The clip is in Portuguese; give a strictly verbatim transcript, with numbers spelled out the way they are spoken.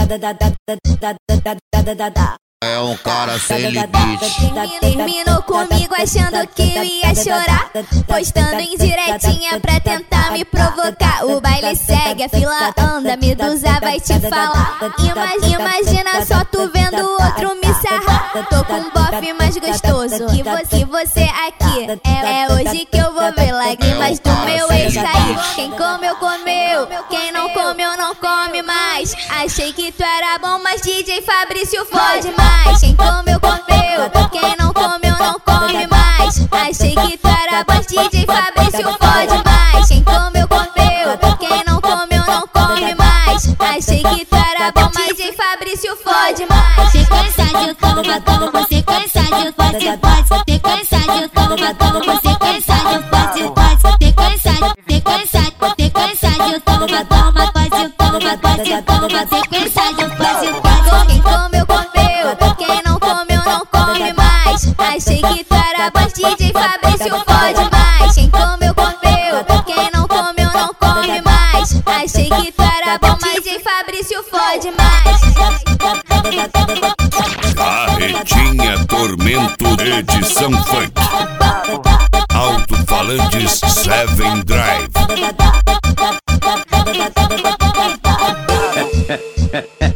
É um cara sem limite. Terminou comigo achando que eu ia chorar, postando em diretinha pra tentar me provocar. O baile segue, a fila anda, Medusa vai te falar. Imagina, imagina só tu vendo o outro me sarrar. Tô com um bofe mais gostoso que você, você aqui. É, é hoje que eu vou ver lágrimas do meu ex cair. Quem comeu, comeu, quem não comeu, não come mais. Achei que tu era bom, mas D J Fabrício fode mais. Quem comeu, comeu, quem não comeu, não come mais. Achei que tu era bom, D J Fabrício fode mais. Quem comeu, comeu, quem não comeu, não come mais. Achei que tu era bom, D J Fabrício fode mais. Sequência de toma, toma, sequência de pode, pode. Sequência de toma, toma, sequência de pode, pode. Sequência, sequência, sequência de toma, toma, pode, toma, pode, toma. Sequência de pode, pode. Quem comeu, comeu, quem não comeu, não come mais. Achei que tu era bom, D J Fabrício fode mais. Quem comeu, comeu, quem não comeu, não come mais. Achei que tu era bom, D J Fabrício fode mais. Carretinha Tormento, edição funk. Alto-falantes Seven Drive.